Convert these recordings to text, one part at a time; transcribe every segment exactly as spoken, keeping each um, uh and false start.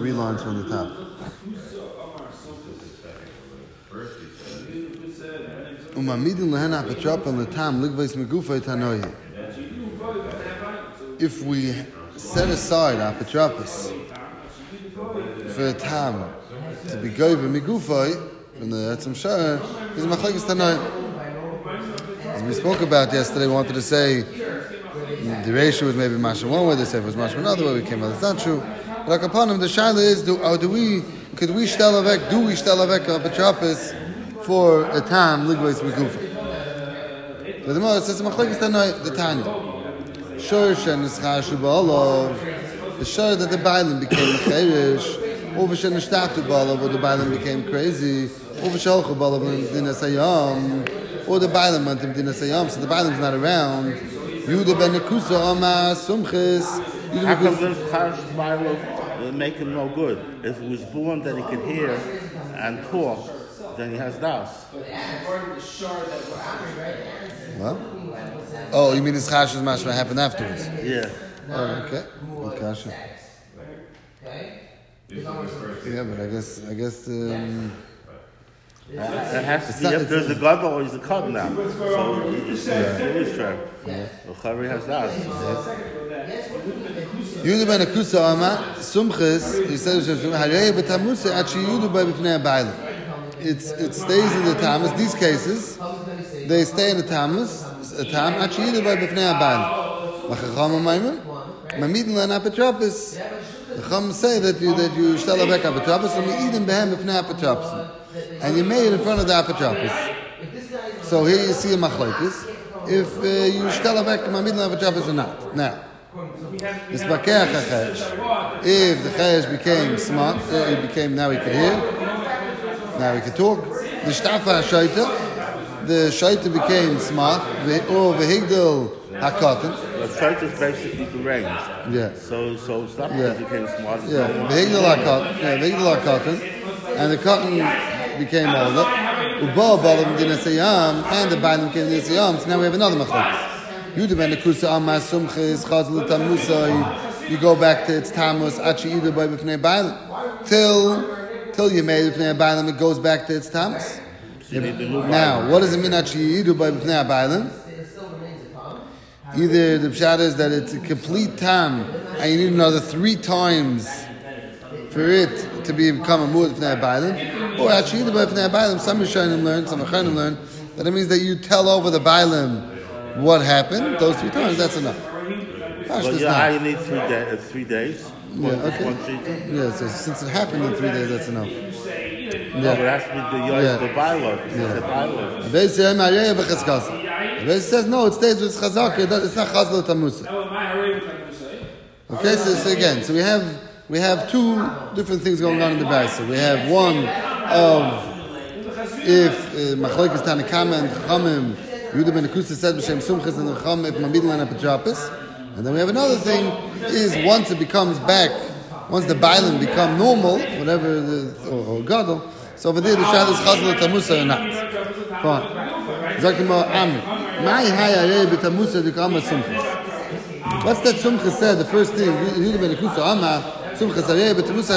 three lines from the top. Umamidin lehena apatrapa letam ligveis megufay tanoi. If we set aside apatropis for a tam to be goyva megufay from the etzem shar, is machlekes tanoi. As we spoke about yesterday, we wanted to say the ratio was maybe mashma one way, they said it was mashma another way. We came out that's not true. But upon him, the shaila is: Do oh, do we? Could we shtel avek? Do we shtel avek apatropis for a tam ligveis megufa? So the Gemara says machlekes tanoi the Tanya. Shor shen nischashu ba'alav. The shor that the bailim became cherish. Over shen nishtatu ba'alav, or the bailim became crazy. Over shalchu ba'alav dinas hayam. Or the bailim went to dinas hayam, so the bailim's not around. Yudah ben Nekusa Amar Sumchis. How come this Chash Ba'alav will make him no good? If he was born that he could hear and talk, then he has das. What? Oh, you mean his Chash is mashma happened afterwards? Yeah. Oh, okay. Okay. Yeah, but I guess, I guess, um... Uh, it has to be if there's a god or he's a cod now. So it's always true. Well, Chavi has that. Yudah ben Akusa Ama Sumchis. He says, "Harei b'tamusa achi Yudah b'fnei ba'alim." It's it stays in the tamus. These cases, they stay in the tamus. A tam achi Yudah b'fnei ba'alim. Machacham Maimer Mamidin lan apatropis. The Chum say that you that you shtel avek apatropis and we eat him behem b'fnei apatropis. And you made it in front of the apotropos. So here you see a machlokes. If uh, you shtel avek mamid apotropos or not. Now, this bakeach hachesh. If the chesh became smart, uh, it became now he could hear, now he could talk. The shtafa shaita, the shaita became smart. Or vehigdal hakotin. The shaita is basically deranged. Yeah. So so it's not yeah. because he became smart. Yeah. Vehigdal hakotin. Yeah. Vehigdal hakotin. And the cotton became older. Uba balam dinasayam, and the bailim became dinasayam. So now we have another machlokes. Yudah ben Nekusa Amar Sumchis Chazal Tamusai. You go back to its tamus achi Yudah by b'fnei bailim till till you made it b'fnei bailim. It goes back to its tamus. Now, what does it mean achi Yudah by b'fnei bailim? Either the pshat is that it's a complete tam, and you need another three times for it to be become a muad b'fnei bailim, or actually the b'fnei bailim. Some Rishonim learn, some Acharonim learn that it means that you tell over the bailim what happened those three times. That's enough. Gosh, well, yeah, you need three, day, uh, three days. Yeah, one, okay. One season. Yeah, so since it happened in three days, that's enough. Yeah. Yeah. No, but it has to be the yeah. the bailim. Yeah. The bailim. The says no, it stays with chazaka. It's not chazal tamusa. Okay, so, so again, so we have. We have two different things going on in the Brisa. We have one of if Machlokes Tanakama and Chachamim, Yudah ben Nekusa said b'shem Sumchis and the Chacham if Mamid lan apotropos, and then we have another thing is once it becomes back, once the bailim become normal, whatever the or, or gadol. So over there the shad is chazal tamusa or not. Fine. Zakimo Amri. Mai hayarei b'tamusa dikama Sumchis. What's that Sumchis said? The first thing Yudah ben Nekusa Amar. What's Harei b'tamusa?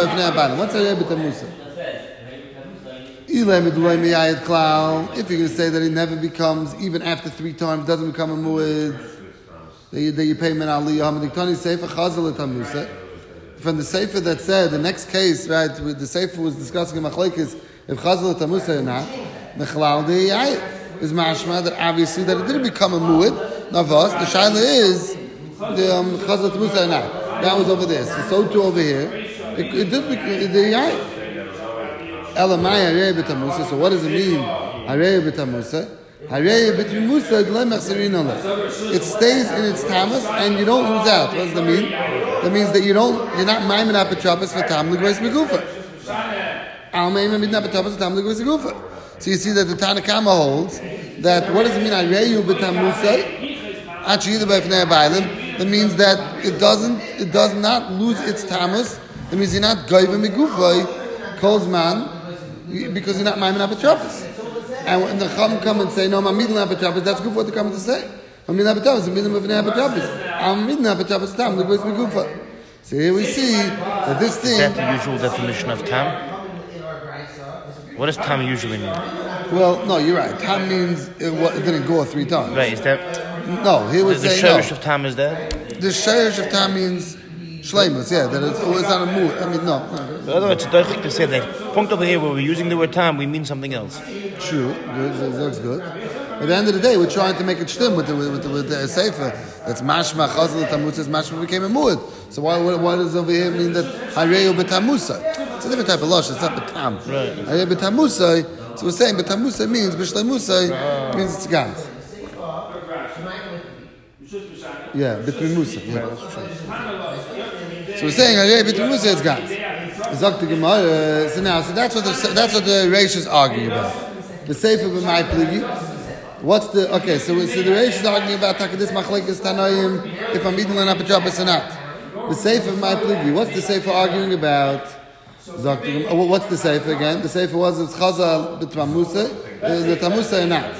If you're going to say that he never becomes, even after three times, doesn't become a muad, that you, that you pay min aliyah. Hamadiktani sefer chazal tamusa. From the sefer that said the next case, right? With the sefer was discussing in machlokes if chazal tamusa or not. Mechlal de'yayit is mashma that obviously that it didn't become a muad. Navas the shaila is the um, chazal tamusa or not. That was over there. So, so too over here. It, it did become the yai. Elamai harei b'tamusa. So what does it mean? Harei b'tamusa. Harei b'tamusa g'lemachserin aleh. It stays in its tamas and you don't lose out. What does that mean? That means that you don't. You're not maimin apotropos for tam l'gveis megufa. Al maimin midna apotropos for tam l'gveis megufa. So you see that the Tanakama holds that. What does it mean? Harei b'tamusa. Achi Yudah b'fnei bailim. That means that it doesn't, it does not lose its tamus. It means you're not goyva megufay, calls man, because you're not maimin apotropos. And when the chum come and say, no, I'm midin apotropos, that's good what they're coming to say. I'm midin apotropos, I'm midin b'fnei apotropos. I'm midin apotropos tam, the voice megufay. So here we see that this thing. Is that the usual definition of tam? What does tam usually mean? Well, no, you're right. Tam means it, it didn't go three times. Right, is that... No, he was The, the saying shirish no. of tam is that? The shirish of tam means shleimus, yeah, that it's always on a mood. I mean, no. no. In other words, it's deutlich to say that point over here where we're using the word tam, we mean something else. True, good, that looks good. At the end of the day, we're trying to make it shtim with the with the, with the sefer. That's mashma chazal tamuz says mashma became a muad. So why why does over here mean that hareyu betamusa? It's a different type of lush. It's not betam. Right. Hareyu betamusa. So we're saying betamusa means b'shleimusa means it's gans. Yeah, bitmimusa. Yeah. So we're saying hareyu bitmimusa it's gans. Zok the Gemara. So now, so that's what the that's what the Reish is arguing about. The sefer b'may pligi. What's the okay? So, so the Reish is arguing about takadis machlekes tanoim if I'm eating an apachapis or not. The sefer b'may pligi. What's the sefer arguing about? What's the sefer again? The sefer was it's chazal b'tamusa, the tamusa or not.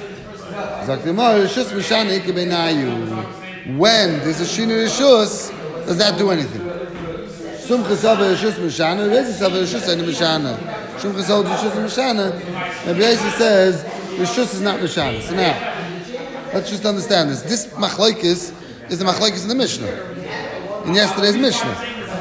When there's a shina rishus, does that do anything? Sum chesava rishus mishana, rezi chesava rishus ain't mishana. Sum chesava rishus mishana. Rabbi Yossi says rishus is not mishana. So now, let's just understand this. This machlekes is the machlekes in the Mishnah. In yesterday's Mishnah,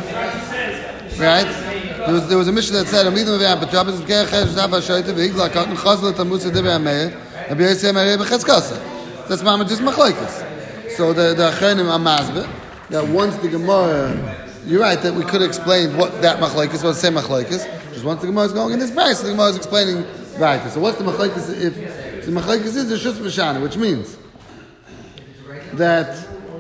right? There was, there was a Mishnah that said, "Amidim v'yam b'trabes v'kerechesh zava shayte v'higla katan chazal tamusa devei ameir." Rabbi Yossi ameir b'cheskasa. That's mama just machlekes. So the the achrenim amazbe that once the Gemara, you're right that we could explain what that machlekes was. Same machlekes. Just once the Gemara is going in this price, the Gemara is explaining right. So what's the machlekes? If the machlekes is the shus mishana, which means that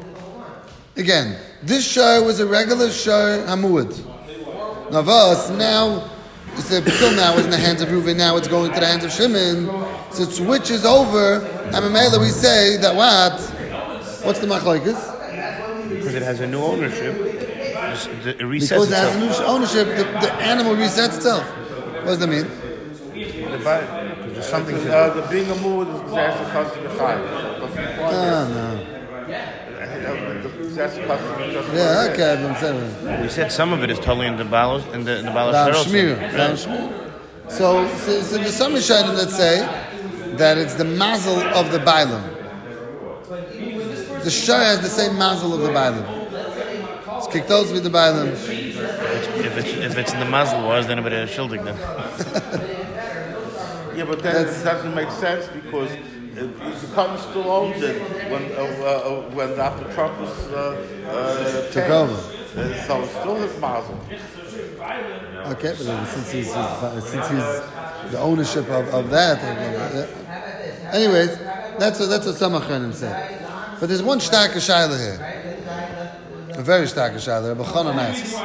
again, this shor was a regular shor hamuad. Navas, now, it's a, till now was in the hands of Reuven, now it's going to the hands of Shimon. So it switches over, and Mamela we say that what? What's the machlokes? Because it has a new ownership. It resets Because it has itself. a new ownership, the, the animal resets itself. What does that mean? Because there's something to Uh, the being a mood is that's the cost of the chayim. Ah, no. That's the cost of the Yeah, okay, I've been saying We said some of it is totally in the balos in the in the balos. Dam Shmir. Dam Shmir. So, so, so there's some Rishonim that say that it's the mazel of the Bailam. The shor has the same mazel of the Bailam. It's kiktos with the Bailam. If it's if it's in the mazel wars, then it would have shildig then. Yeah, but then it doesn't make sense because uh, the cotton still owns it when uh, uh, when the apotropos uh, uh, Took over. Uh, so it's still his mazel. Okay, but since he's, he's since he's the ownership of, of that, of, of, yeah. Anyways, that's what that's what some Achronim say. But there's one stark shayla here, a very stark shayla. Rabbi Chanan asks.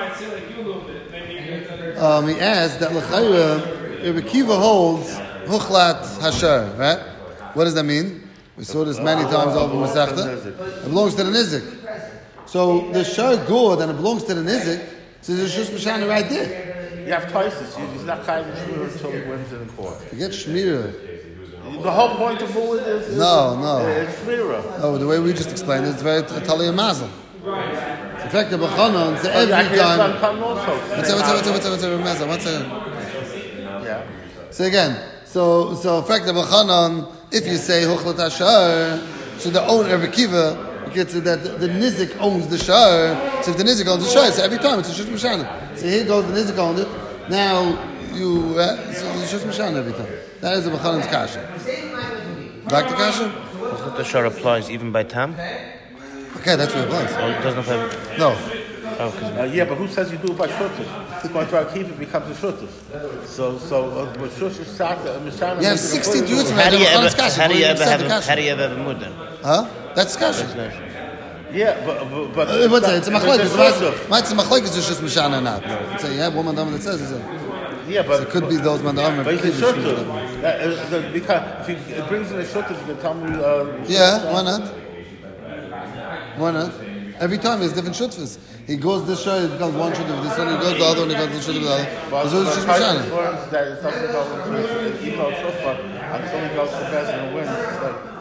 Um, he asks that l'chayra Rabbi Kiva holds huchlat hashar, right? What does that mean? We saw this many times over Masechta. It belongs to the nizik. So the shar good and it belongs to the nizik. So there's just mishana right there. You have Tysus. He's not kind of sure until he wins in court. Forget shmira. The whole point of Mu'ud is, is No, no. it's shmira. Oh, the way we just explained it, it's very tali and mazel. It's effective b'chana. It's every I can time. come also. What's that? What's that? What's that? What's that? What's that? What's that? What's that? Yeah. So again, so so effective b'chana. If you say huchlat hashar, so the owner of Akiva gets it that the, the nizik owns the shar. So if the nizik owns the shar, so every time it's a shush mishana. So here goes the nizik owned it. Now you uh, so it's a shush mishana every time. That is the b'chanan's kasha. Back to kasha. Doesn't the shor applies even by tam? Okay, that's what it was. Or it doesn't have. No. Oh, 'cause Uh, yeah, but who says you do it by shutus? Going to Akiva becomes a shutus. So, so uh, but shutus sata and mishana. You have sixteen dudes how do you ever? kasha. How do you ever have? the A, kasha? how do you ever have a mood then? Huh? That's kasha. Yeah, but but, but Uh, what's that? It's a machlokes. It's It's a a machlokes. It's just mishana or not. So you have one mandam that says it's a. Yeah, but So it could be those mandam. But it's a shutus. Because if he it brings in a shutus, you can tell me. Uh, Yeah, why not? Why not? Every time there's different shutfas. He goes this show, it becomes one shutf. This one, he goes the other one, he goes this shutf, the other. But So it's just mishana. learns that it doesn't go into email shutfa until he goes to best and wins. It's like,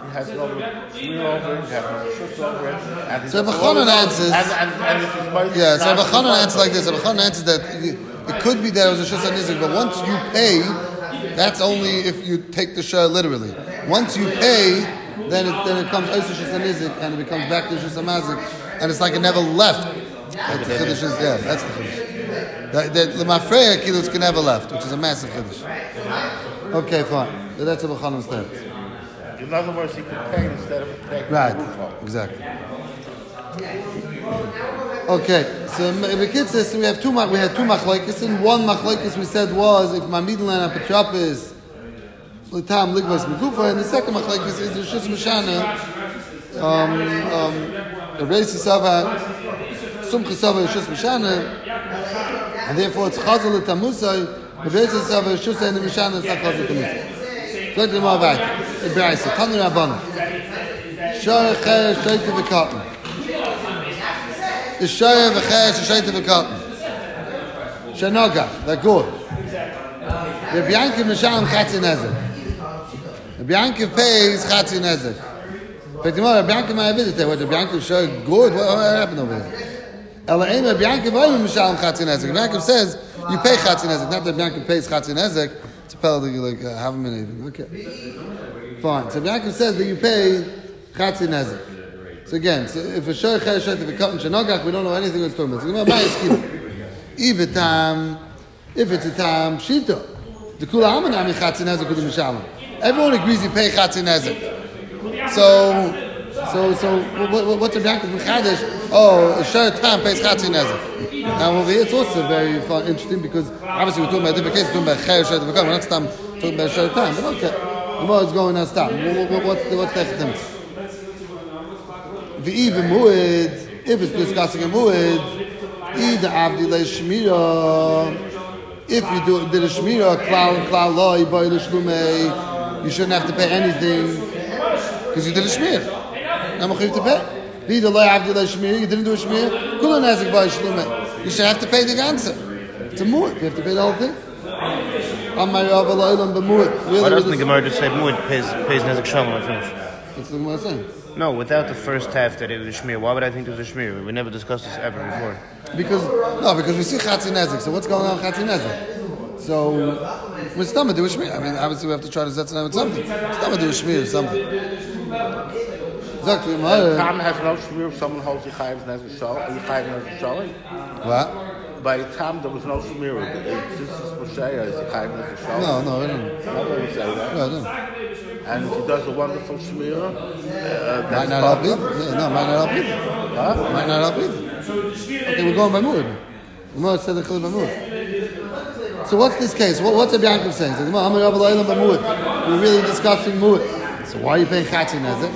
he has no smear over it, he has no shus over it. And he So does Rabbi all Chanan of those, answers- And, and, and if he's both Yeah, so Rabbi not- Chanan answers like this. Rabbi Chanan answers that it could be that it was a shus nizik, but once you pay, that's only if you take the shah literally. Once you pay, then it then it comes oisa shus nizik and it becomes back to shus mazik, and it's like it never left. That's the chiddush. is- Yeah, that's the chiddush. That that lemafreya kilos can never left, which is a massive chiddush. Okay, fine. So that's Rabbi Chanan's stance. In other words, he could pay instead of taking Right. the roof off. Exactly. Okay, so Bekitza, so we have two mach, we had two machlekes, and one machlekes we said was if Mamidlan Apotropis L'tam Ligvas Megufa, and the second machlekes is the Shus Mishana, um, um, the Reisi Sava, Sumcha Sava Shus Mishana, and therefore it's Chazal L'tamusai, the Reisi Sava Shus and the Mishana is not Chazal L'tamusai. So let them all back. Ibraisa, Tanu Rabbana, Shara Cher Shaita V'Katan. The Shaya v'chesh Shaita v'Katan. Shanogach, they're good. The Bianchi Mishalim Chatzi Nezek. The Bianchi pays Chatzi Nezek. But the more Bianchi might have visited, what the Bianchi show good, what, what happened over there? Ela Ema Bianchi v'Oim Mishalim Chatzi Nezek. Bianchi says you pay Chatzi Nezek, not that Bianchi pays Chatzi Nezek. It's a penalty like uh, have a minute even. Okay, fine. So Bianchi says that you pay Chatzi Nezek. So again, so if a shoy chayav shayt if a cotton shenogach, we don't know anything that's talking about. So my skill. If tam, if it's a tam shita, the kula hamanami chatzin nezek kudim mishalim. Everyone agrees you pay chatzin nezek. So, so, so what, what, what's the back of mechadish? Oh, a shoy tam pays chatzin nezek. Now over here, it's also very fun, interesting because obviously we're talking about different cases. We're talking about chayav shayt if a cotton. We're not tam talking about shoy tam, but okay. The more is going on stop. What, what, what's the what's the attempt? The even mu'id, if it's discussing a mu'id, either avdi le shmira, if you do did a shmira, klal klal loy boy le shlume, you shouldn't have to pay anything because you did a shmira. Now you have to pay. Either loy avdi le shmira, you didn't do a shmira, kulan nazik boy shlume, you should have to pay the ganze. It's a mu'id, you have to pay the whole thing. Amar Rav Elolam b'mu'id. Why doesn't the Gemara just say Mu'id pays pays Nezek Shalom and finish? That's the Gemara saying. No, without the first half that it was a shmir. Why would I think it was a shmir? We never discussed this ever before. Because no, because we see Chatzi Nezek. So what's going on with Chatzi Nezek? So with Stama do a shmir. I mean, obviously we have to try to set it with something. Stama do a shmir or something. Exactly. Tom has no shmir if someone holds the chayav nezek shalom. You chayav nezek shalom. What? By the time there was no shmir, this is Moshe is the chayav nezek shalom. No, no, I don't. I don't say that. No, I don't. And if he does a wonderful shmir, uh, Might that's not help either. Yeah, no, might not help either. Huh? Might not help either. Okay, we're going by Mu'id. The Mu'id said the Chilib by Mu'id. So what's this case? What, what's Rabbi Yaakov saying? So, we're really discussing Mu'id. So why are you paying Chatzi Nezek?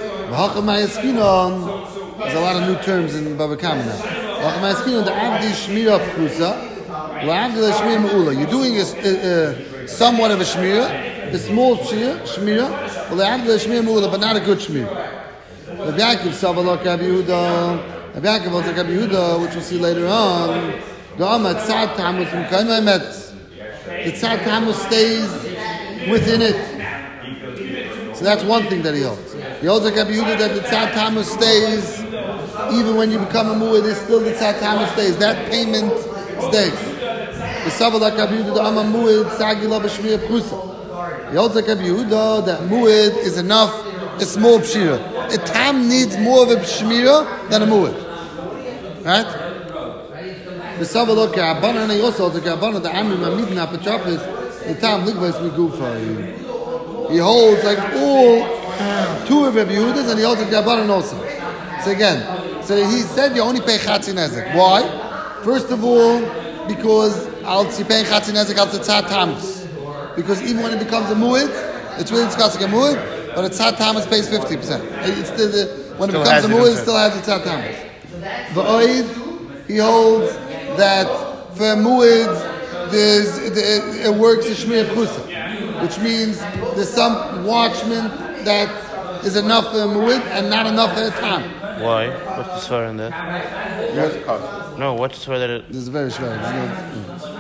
There's a lot of new terms in Baba Kama now. The Avdi Shmira Prusa, L'Avdi Shmira Me'ula. You're doing a, a, a, somewhat of a Shmira, a small Shmira, L'Avdi Shmira Me'ula, but not a good Shmira. Rabbi Yaakov Savalok Rabbi Yehuda, Rabbi Yaakov was like Rabbi Yehuda, which we'll see later on. The Amad Tzad Tamus from Kaimai Metz. The Tzad Tamus stays within it. So that's one thing that he holds. He holds like Rabbi Yehuda that the Tzad Tamus stays, even when you become a Mu'id, there's still the Tzad Tamus stays. That payment stays. The Savalok Rabbi Yehuda, the Amad Mu'id, Sagila B'Shmir Prusa. He holds like Rabbi Yehuda that Mu'id is enough, a small Pshira. A Tam needs more of a Shmira than a Mu'id. Right? The Savalok Rabbanan, and he also holds like Rabbanan, the Amri Mamidin Apotropis, the Tam Ligvas Migufa. He holds like all two of Rabbi Yehudas, and he holds like Rabbanan also. So again, so he said you only pay Chatzi Nezek. Why? First of all, because I'll see paying Chatzi Nezek al Tzad Tamus. Because even when it becomes a Mu'id, it's really discussing a Mu'id, but a Tzad Tamus pays fifty percent. It's still the, when Still it becomes a has it Mu'id, it inside. still has a Tzad Tamus. V'oid, he holds that for a Mu'id, there's, it, it works a Shmir Prusa, which means there's some watchman that is enough for a Mu'id and not enough for a Tam. Why? What's the svar in that? Yes, cause No, what's the svar that it... This is very short. There's no,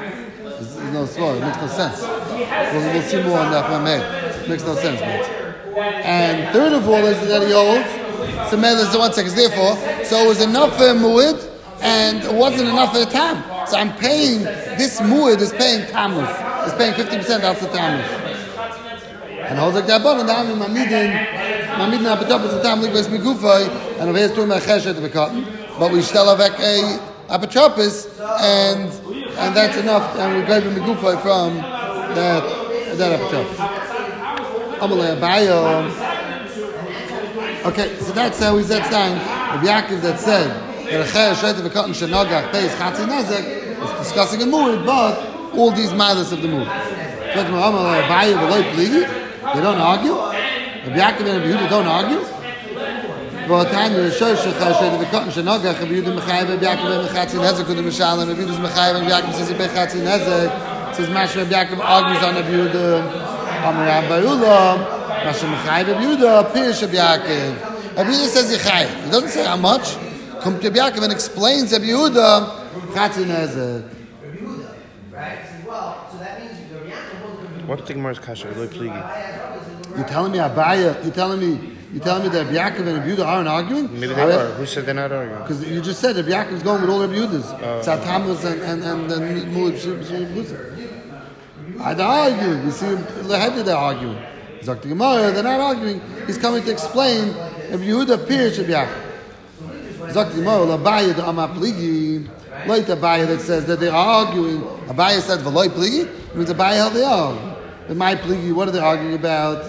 there's, there's no story. It makes no sense. We'll, we'll see more on that from May. It makes no sense, but And third of all is that he holds, so Melas, one second, therefore, so it was enough for a mu'id, and it wasn't enough for a tam. So I'm paying, this mu'id is paying tamus, is paying fifty percent off the tamus. And I was like, that bottom down in my meeting, my meeting at the top is the tam, like, migufay, and over here is doing my chesed to be cotton, but we still have a apotropis, and and that's enough, and we gave him migufay from that, that apotropis. Amalei Abayo. Okay, so that's how we said down. Rabbi Yaakov that said that a chayav shreita v'katan shenagach pays chatzi nezek is discussing a mu'id, but all these milas of the mu'id. They don't argue. Rabbi Yaakov and Rabbi Yehuda don't argue. But time the shosh chayav shreita v'katan shenagach Rabbi Yehuda mechayev Rabbi Yaakov and chatzi nezek could the mishal and Rabbi Yehuda's mechayev and Rabbi Yaakov says he pays chatzi nezek. Says Mash Rabbi Yaakov argues on Rabbi Yehuda. Amar Rabbi Yehuda. Rashi Mechayev Rabbi Yehuda, Pirish Rabbi Yaakov. Rabbi Yehuda says Yechayev. He doesn't say how much. Come to Rabbi Yaakov and explains Rabbi Yehuda, Chatzi Nezek. What's the Gemara's kasha? You're telling me Abaya, you're telling me, you're telling me that Rabbi Yaakov and Rabbi Yehuda aren't arguing? Maybe they are. Who said they're not arguing? Because you just said Rabbi Yaakov is going with all Rabbi Yehudas. Tzad Tammuz and and and and Mu'ud Shibbusa. I don't argue. You see, Lehedu they're arguing. Zok the Gemara, they're not arguing. He's coming to explain Rabbi Yehuda Pirish Rabbi Yaakov. Zok the Gemara, L'Abaya the Amar Pligi. Like the Abaya that says that they are arguing. Abaya said V'loi Pligi. It means Abaya how they are. The my Pligi, what are they arguing about?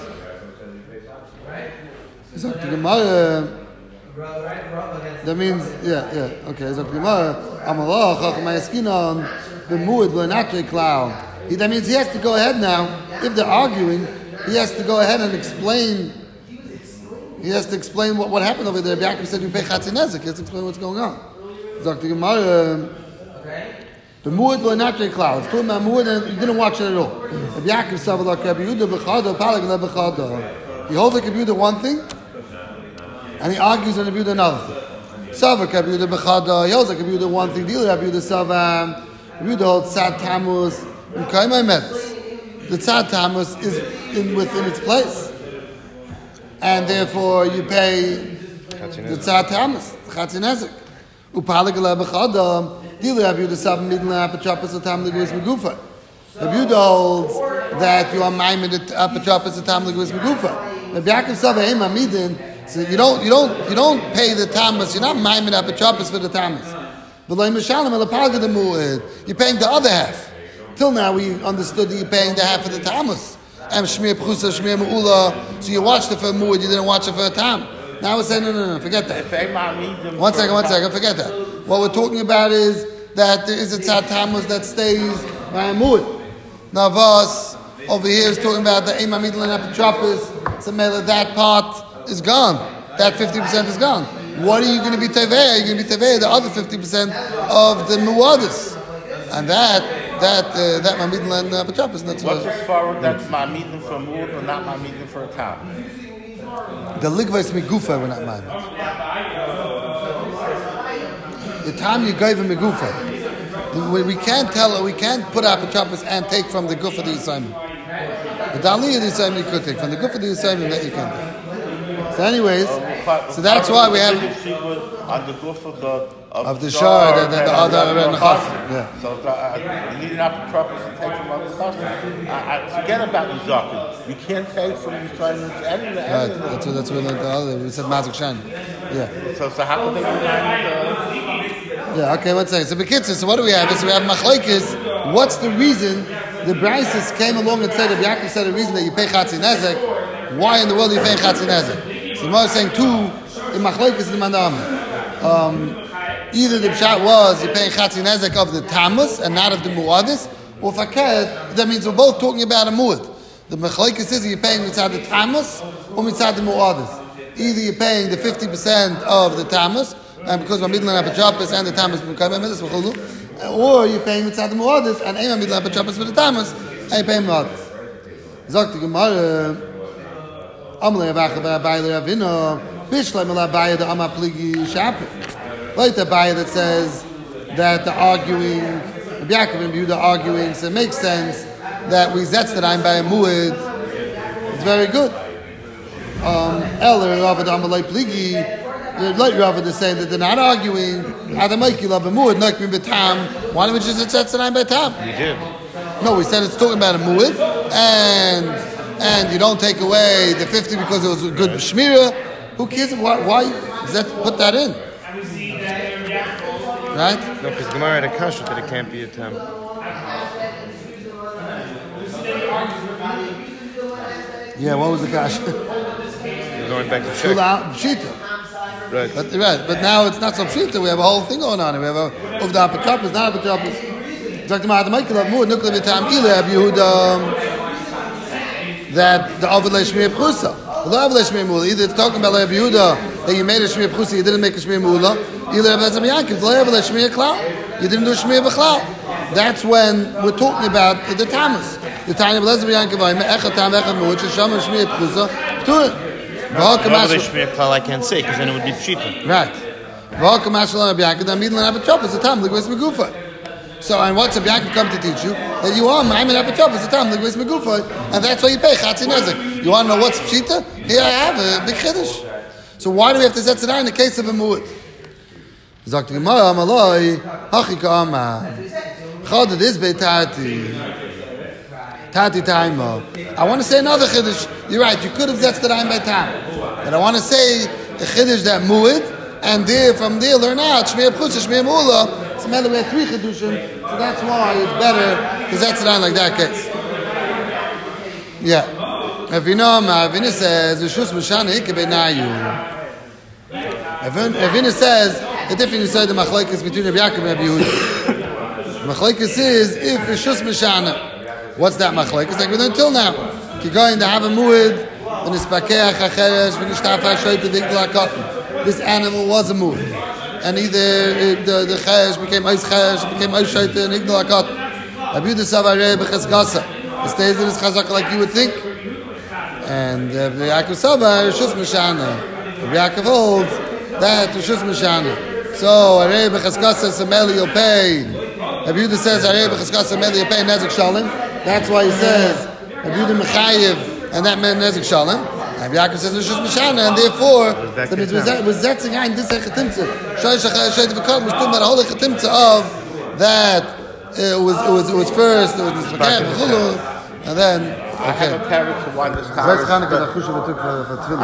Zok the Gemara. That means, yeah, yeah, okay. Zok the Gemara. Amalach Chacham Hayaskinon B'mu'id V'natre Klau. That means he has to go ahead now. If they're arguing, he has to go ahead and explain. He has to explain what, what happened over there. Rabbi Yaakov said you pay chatzi nezek. He has to explain what's going on. Doctor Gemara, the mu'id were not very cloud. It's talking about mu'id and you didn't watch it at all. Rabbi Yaakov said, Rabbi Yehuda b'chada, palag leb'chada. He holds like Rabbi Yehuda one thing, and he argues on Rabbi Yehuda another thing. Savak Rabbi Yehuda b'chada. He holds like Rabbi Yehuda one thing. Deal Rabbi Yehuda savam. Rabbi Yehuda holds sad tammuz. The tzad tamus is in within its place, and therefore you pay the tzad tamus, chatzi nezek. Upalig lebechadam. Dili Rabbi Yehuda savam midin le'apatropas atam leguis megufa. Rabbi Yehuda holds that you are maimed at apatropas atam leguis megufa. Rabbi Yaakov savam ema midin. So you don't, you don't, you don't pay the tamus. You're not maimed apatropas for the tamus. But like mishalim elapalga the mu'id, you're paying the other half. Till now, we understood that you're paying the half of the tamus. Am shmir pchusa, shmir me'ula. So you watched it for a mu'id, you didn't watch it for a tam. Now we're saying, no, no, no, forget that. One second, one second, forget that. What we're talking about is that there is a tzad tamus that stays by a mu'id. Now, us over here is talking about the ema midlan apotropis. So that part is gone. That fifty percent is gone. What are you going to be teveh? You're going to be teveh the other fifty percent of the mu'adis. And that, that, uh, that ma'amidin and uh, b'chapis. What's as far as that's ma'amidin for mood or not ma'amidin for a tam? The ligvais migufa we're not ma'amid. The time you gave him migufa. We, we can't tell, we can't put out b'chapis and take from the guf of the assignment. The dali of the assignment you could take. From the guf of the assignment that you can't take. So anyways, so that's why we have... On the guf of the... Of, of the shard and then the other and the chassid. Yeah. So uh, you need an apotropis to take from other chassid. I, I forget about the zaken. You can't take from the assignments anywhere. Right. That's what that's what we learned the other. We said mazik shani. Yeah. So so how can they remind? Uh... Yeah. Okay. One second. So bekitzer. So what do we have? So we have machlekes. What's the reason the Brises came along and said, if Yaakov said the reason that you pay chatzi nezek, why in the world are you paying chatzi nezek? So Gemara is saying two in machlekes in the mandam. Um. Either the pshat was you're paying chatzi nezek of the tamus and not of the muadis, or faket, that means we're both talking about a muad. The mechalekes is you're paying mitzad the tamus or mitzad the muadis. Either you're paying the fifty percent of the tamus, and because we're midlan apachapis and the tamus, or you're paying mitzad the muadis and ema midlan apachapis for the tamus, and you're paying muadis. Zok the Gemara, Amle avacha ba'ayler avino, bishlem ala ba'ayler the ama pligi shapir. Like the Abaya that says that the arguing, the Yaakov and Yehuda arguing, so it makes sense that we zetz that I'm by a mu'id. It's very good. Um, Eller Ravad Amalei Pligi, the late Ravad is saying that they're not arguing. Adamaiki love Muad, Nakmi Betam. Why don't we just accept Tzayin Betam? You did. No, we said it's talking about a Muad, and and you don't take away the fifty because it was a good Shmira. Who cares? Why, why does that put that in? Right? No, because Gemara had a kasha that it can't be a tam. Yeah, what was the cash? You're going back to check. Pshita. Right. But right, but now it's not so pshita. We have a whole thing going on. We have a of the apotropos, not apotropos. Talking about the Michael of Muad, Nukle V'Tam Ilab Yehuda, that the Avod Leishmir Pchusa. The Avod Leishmir Mula. Either it's talking about Leib Yehuda that you made a Shmir Pchusa, you didn't make a Shmir Mula. Either Rabbi Yaakov, the Avod Leishmir Klau, you didn't do a Shmir B'Klau. That's when we're talking about the Tamas. The Tanya of Rabbi Yaakov, Echad Tam Echad Muad, Shesham Shmir Pchusa, Pturin. Avod Leishmir Klau I can't say because then it would be pshita. Right. So, and what's Rabbi Yaakov come to teach you? That you are Ma'amin Apotropos, a tam, Ligwis Megufay, and that's why you pay Chatzi Nezek. You want to know what's Pshita? Here I have a big Chiddush. So why do we have to set it in the case of a Mu'ud? Zakt the Gemara, Amaloi, Hachi Ka'ama, Chadad is Beitati, Tati Taima. I want to say another Chiddush. You're right, you could have set it in by time. But I want to say a Chiddush that Mu'ud, and there, from there, learn out, Shmir Pchusa, Shmir Mula. So we have three Chidushim, so that's why it's better to set it on like that case. Yeah. Avina, Avina says, Rishus Mishana Ike Benayu. Avina says, the difference inside the Machlekes between Rabbi Yaakov and Rabbi Yehuda. Machlekes is, if Rishus Mishana, what's that Machlekes? Like we learned until now. You're going to have a Mu'id, when it's Pakeach HaCheresh, when it's Tafah Shoyt, the Vigla Cotton. This animal was a Mu'id. And either the the chesh became ice chesh, became ice shaita, and ignal akat. Rabbi Yehuda Savarei b'cheskasa. It stays in his chazaka like you would think. And Rabbi Yaakov Savar Rishus Mishana. Rabbi Yaakov holds that Rishus Mishana. So Arei b'cheskasa Sameli you'll pay. Rabbi Yehuda says Arei b'cheskasa Sameli you'll pay Nezek Shalom. That's why he says Rabbi Yehuda Mechayev, and that meant Nezek Shalom. Rabbi Yaakov says Rishus Mishana, and therefore that means was zetzing ein this hechatimtza. Shoysh shoyt v'kol was talking about a whole hechatimtza of that it was it was it was first it was and then okay. I have a parrot for one this That's Chanukah that Chusha took for for